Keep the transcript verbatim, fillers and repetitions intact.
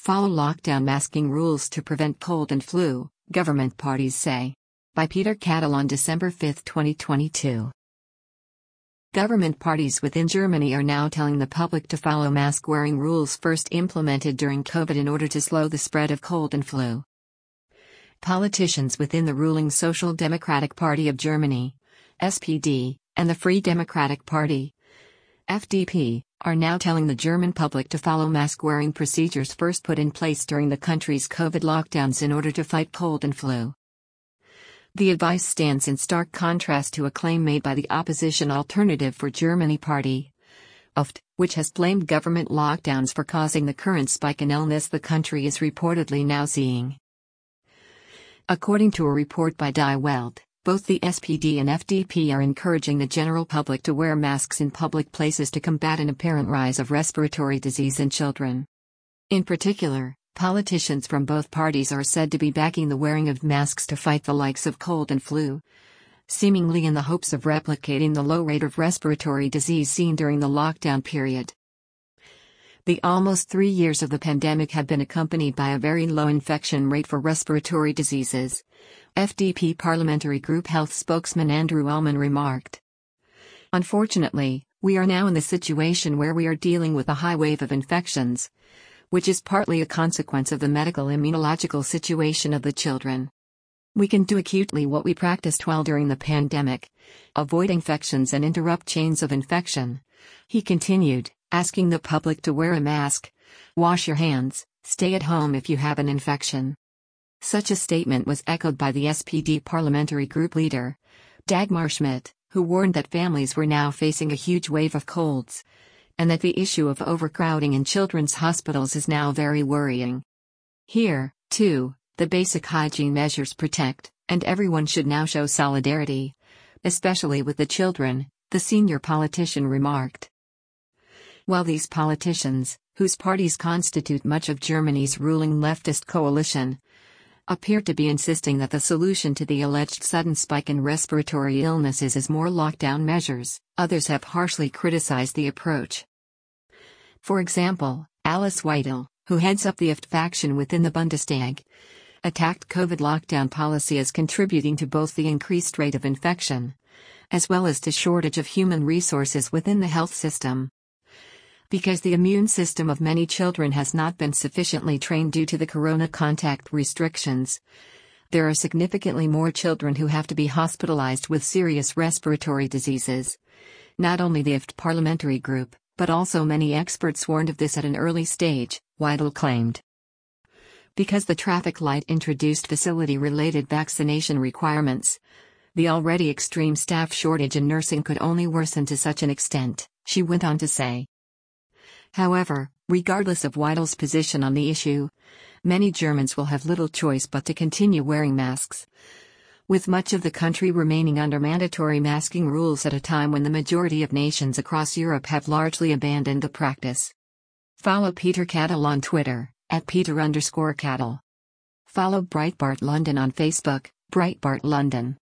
Follow lockdown masking rules to prevent cold and flu, government parties say. By Peter Cattle on December fifth, twenty twenty-two. Government parties within Germany are now telling the public to follow mask-wearing rules first implemented during COVID in order to slow the spread of cold and flu. Politicians within the ruling Social Democratic Party of Germany, S P D, and the Free Democratic Party, F D P, are now telling the German public to follow mask-wearing procedures first put in place during the country's COVID lockdowns in order to fight cold and flu. The advice stands in stark contrast to a claim made by the opposition Alternative for Germany party, A F T, which has blamed government lockdowns for causing the current spike in illness the country is reportedly now seeing. According to a report by Die Welt, both the S P D and F D P are encouraging the general public to wear masks in public places to combat an apparent rise of respiratory disease in children. In particular, politicians from both parties are said to be backing the wearing of masks to fight the likes of cold and flu, seemingly in the hopes of replicating the low rate of respiratory disease seen during the lockdown period. The almost three years of the pandemic have been accompanied by a very low infection rate for respiratory diseases, F D P Parliamentary Group Health spokesman Andrew Allman remarked. Unfortunately, we are now in the situation where we are dealing with a high wave of infections, which is partly a consequence of the medical immunological situation of the children. We can do acutely what we practiced well during the pandemic, avoid infections and interrupt chains of infection, he continued, asking the public to wear a mask, wash your hands, stay at home if you have an infection. Such a statement was echoed by the S P D parliamentary group leader, Dagmar Schmidt, who warned that families were now facing a huge wave of colds, and that the issue of overcrowding in children's hospitals is now very worrying. Here, too, the basic hygiene measures protect, and everyone should now show solidarity, especially with the children, the senior politician remarked. While these politicians, whose parties constitute much of Germany's ruling leftist coalition, appear to be insisting that the solution to the alleged sudden spike in respiratory illnesses is more lockdown measures, others have harshly criticized the approach. For example, Alice Weidel, who heads up the A F T faction within the Bundestag, attacked COVID lockdown policy as contributing to both the increased rate of infection, as well as to shortage of human resources within the health system. Because the immune system of many children has not been sufficiently trained due to the corona contact restrictions, there are significantly more children who have to be hospitalized with serious respiratory diseases. Not only the A F T parliamentary group, but also many experts warned of this at an early stage, Weidel claimed. Because the traffic light introduced facility-related vaccination requirements, the already extreme staff shortage in nursing could only worsen to such an extent, she went on to say. However, regardless of Weidel's position on the issue, many Germans will have little choice but to continue wearing masks, with much of the country remaining under mandatory masking rules at a time when the majority of nations across Europe have largely abandoned the practice. Follow Peter Cattle on Twitter, at Peter underscore Cattle. Follow Breitbart London on Facebook, Breitbart London.